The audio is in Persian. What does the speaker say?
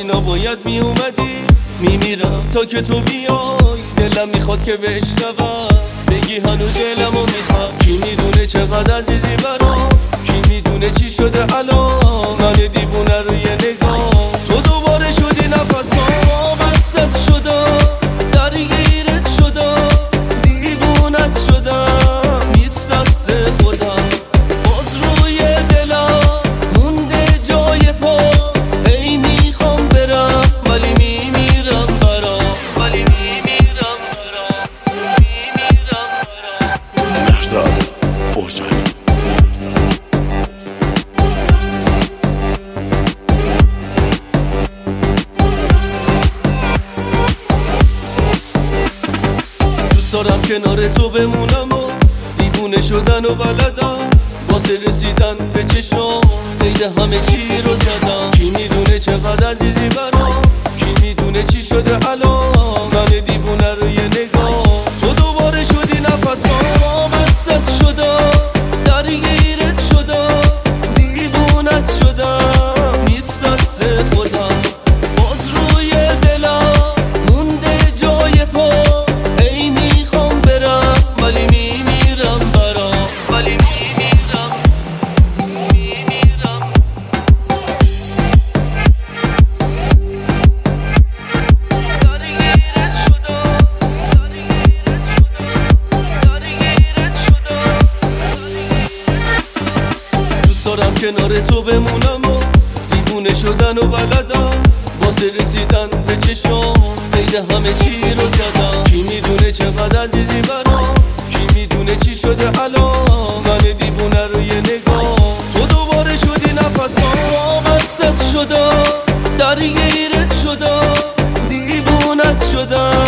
نباید می اومدی. میمیرم تا که تو بیای، دلم میخواد که بشنوم بگی هنوز دلمو میخواد. کی میدونه چقدر عزیزی برام، کی میدونه چی شده الان. من دیوونه روی نگاه تو دوباره شدی نفسام، بست شدم درگیرت شدم، دیوونت شدم نیست دست خودم. باز روی دلم مونده جای پاس، هی میخوام برم ولی میمیرم برام، ولی میمیرم برام، میمیرم برام. مهرداد اوزانی دوست دارم کنار تو بمونم و دیوونه شدن و بلدم، واسه رسیدن به چشم قید همه چی رو زدم. کی میدونه چقدر عزیزی برام، کی میدونه چی شده الان. من دیوونه روی نگاه تو دوباره شدی نفسام، بست شدم درگیرت شدم، دیوونت شدم نیست دست خودم. باز روی دلم مونده جای پاس، هی میخوام برم ولی میمیرم برام، ولی میمیرم، میمیرم. درگیرت شدم، درگیرت شدم. دوست دارم کنار تو بمونم و دیوونه شدن و بلدم، واسه رسیدن به چشم قید همه چی رو زدم. کی میدونه چقدر عزیزی برام، کی میدونه چی شده الان. من دیوونه روی نگاه تو دوباره شدی نفسام، بست شدم درگیرت شدم، دیوونت شدم